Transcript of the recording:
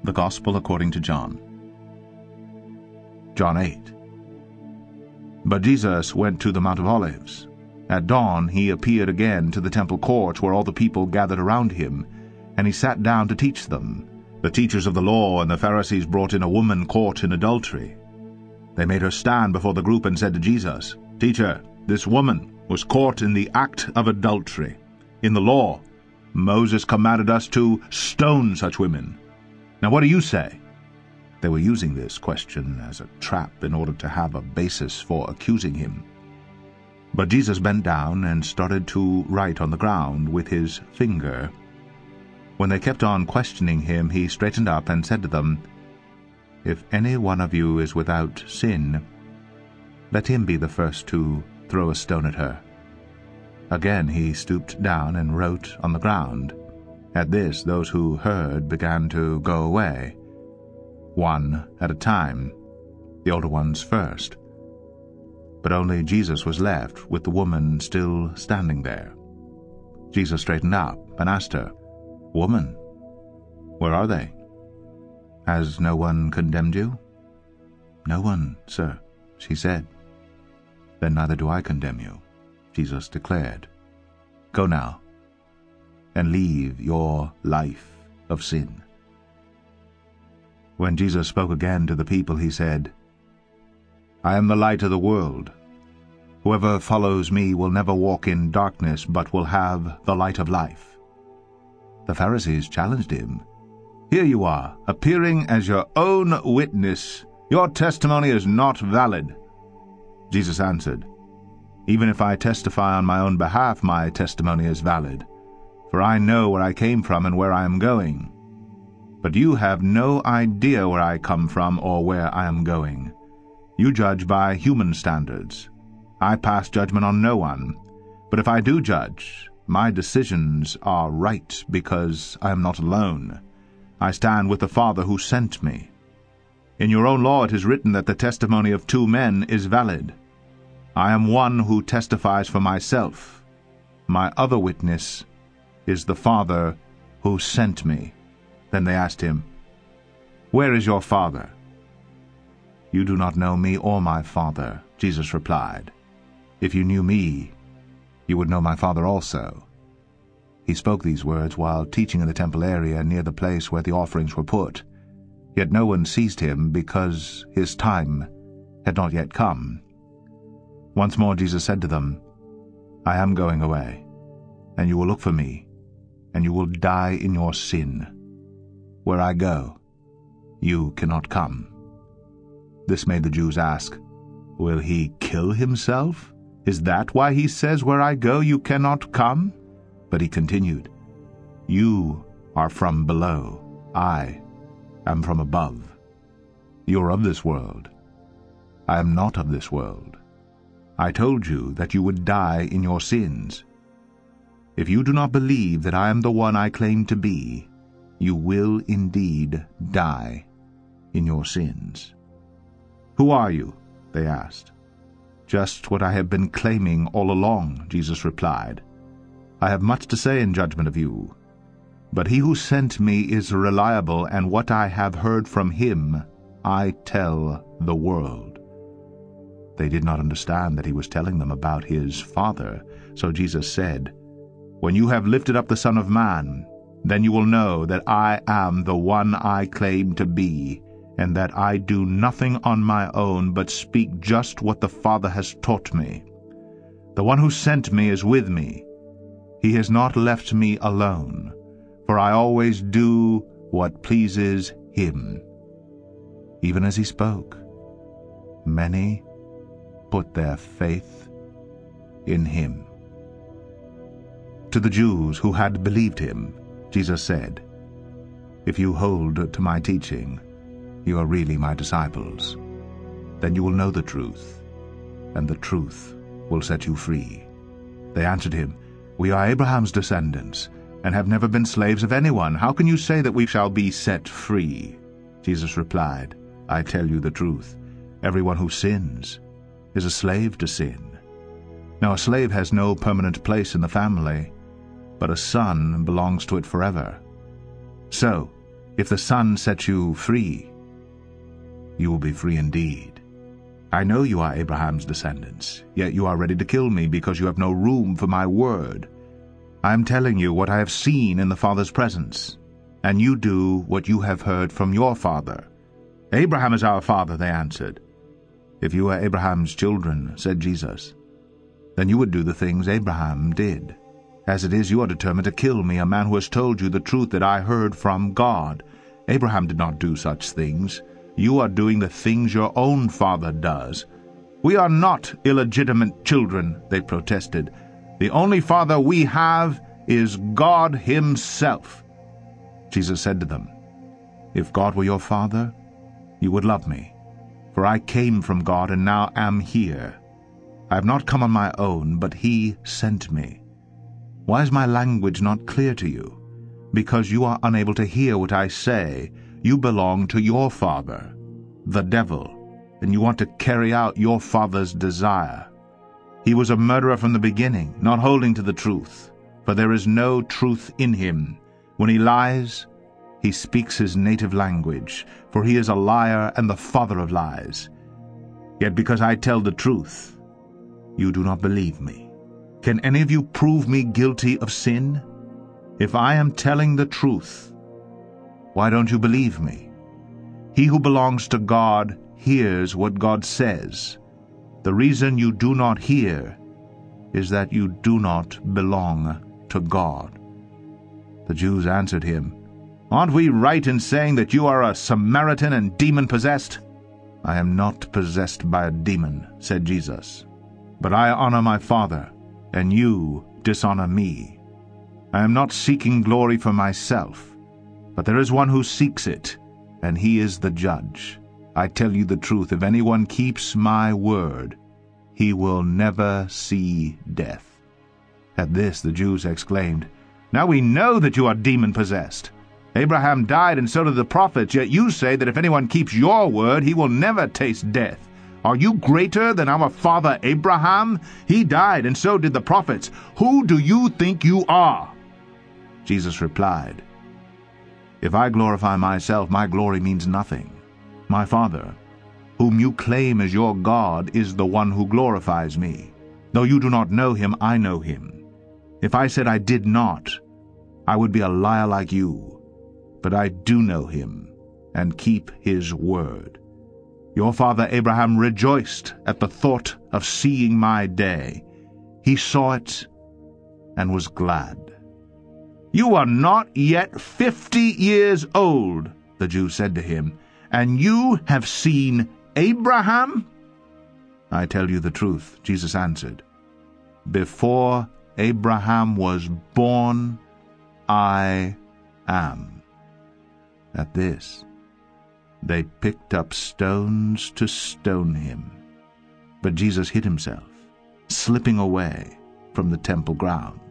The Gospel according to John. John 8. But Jesus went to the Mount of Olives. At dawn he appeared again to the temple courts where all the people gathered around him, and he sat down to teach them. The teachers of the law and the Pharisees brought in a woman caught in adultery. They made her stand before the group and said to Jesus, "Teacher, this woman was caught in the act of adultery. In the law, Moses commanded us to stone such women. Now what do you say?" They were using this question as a trap in order to have a basis for accusing him. But Jesus bent down and started to write on the ground with his finger. When they kept on questioning him, he straightened up and said to them, "If any one of you is without sin, let him be the first to throw a stone at her." Again he stooped down and wrote on the ground. At this those who heard began to go away, one at a time, the older ones first. But only Jesus was left with the woman still standing there. Jesus straightened up and asked her, "Woman, where are they? Has no one condemned you?" "No one, sir," she said. "Then neither do I condemn you," Jesus declared. "Go now, and leave your life of sin." When Jesus spoke again to the people, he said, "I am the light of the world. Whoever follows me will never walk in darkness, but will have the light of life." The Pharisees challenged him. "Here you are, appearing as your own witness. Your testimony is not valid." Jesus answered, "Even if I testify on my own behalf, my testimony is valid, for I know where I came from and where I am going. But you have no idea where I come from or where I am going. You judge by human standards. I pass judgment on no one. But if I do judge, my decisions are right because I am not alone. I stand with the Father who sent me. In your own law it is written that the testimony of two men is valid. I am one who testifies for myself. My other witness is the Father who sent me." Then they asked him, "Where is your Father?" "You do not know me or my Father," Jesus replied. "If you knew me, you would know my Father also." He spoke these words while teaching in the temple area near the place where the offerings were put. Yet no one seized him because his time had not yet come. Once more Jesus said to them, "I am going away, and you will look for me, and you will die in your sin. Where I go, you cannot come." This made the Jews ask, "Will he kill himself? Is that why he says, 'Where I go, you cannot come'?" But he continued, "You are from below. I am from above. You are of this world. I am not of this world. I told you that you would die in your sins. If you do not believe that I am the one I claim to be, you will indeed die in your sins." "Who are you?" they asked. "Just what I have been claiming all along," Jesus replied. "I have much to say in judgment of you, but he who sent me is reliable, and what I have heard from him I tell the world." They did not understand that he was telling them about his Father, so Jesus said, "When you have lifted up the Son of Man, then you will know that I am the one I claim to be, and that I do nothing on my own, but speak just what the Father has taught me. The one who sent me is with me. He has not left me alone, for I always do what pleases him." Even as he spoke, many put their faith in him. To the Jews who had believed him, Jesus said, "If you hold to my teaching, you are really my disciples. Then you will know the truth, and the truth will set you free." They answered him, "We are Abraham's descendants, and have never been slaves of anyone. How can you say that we shall be set free?" Jesus replied, "I tell you the truth. Everyone who sins is a slave to sin. Now a slave has no permanent place in the family, but a son belongs to it forever. So, If the Son sets you free, you will be free indeed. I know you are Abraham's descendants, yet you are ready to kill me because you have no room for my word. I am telling you what I have seen in the Father's presence, and you do what you have heard from your father." "Abraham is our father," they answered. "If you were Abraham's children," said Jesus, "then you would do the things Abraham did. As it is, you are determined to kill me, a man who has told you the truth that I heard from God. Abraham did not do such things. You are doing the things your own father does." "We are not illegitimate children," they protested. "The only father we have is God himself." Jesus said to them, "If God were your father, you would love me, for I came from God and now am here. I have not come on my own, but he sent me. Why is my language not clear to you? Because you are unable to hear what I say. You belong to your father, the devil, and you want to carry out your father's desire. He was a murderer from the beginning, not holding to the truth, for there is no truth in him. When he lies, he speaks his native language, for he is a liar and the father of lies. Yet because I tell the truth, you do not believe me. Can any of you prove me guilty of sin? If I am telling the truth, why don't you believe me? He who belongs to God hears what God says. The reason you do not hear is that you do not belong to God." The Jews answered him, "Aren't we right in saying that you are a Samaritan and demon-possessed?" "I am not possessed by a demon," said Jesus, "but I honor my Father, and you dishonor me. I am not seeking glory for myself, but there is one who seeks it, and he is the judge. I tell you the truth, if anyone keeps my word, he will never see death." At this the Jews exclaimed, "Now we know that you are demon-possessed. Abraham died and so did the prophets, yet you say that if anyone keeps your word, he will never taste death. Are you greater than our father Abraham? He died and so did the prophets. Who do you think you are?" Jesus replied, "If I glorify myself, my glory means nothing. My Father, whom you claim as your God, is the one who glorifies me. Though you do not know him, I know him. If I said I did not, I would be a liar like you. But I do know him, and keep his word. Your father Abraham rejoiced at the thought of seeing my day. He saw it and was glad." "You are not yet 50 years old," the Jews said to him, "and you have seen Abraham?" "I tell you the truth," Jesus answered. "Before Abraham was born, I am." At this, they picked up stones to stone him. But Jesus hid himself, slipping away from the temple grounds.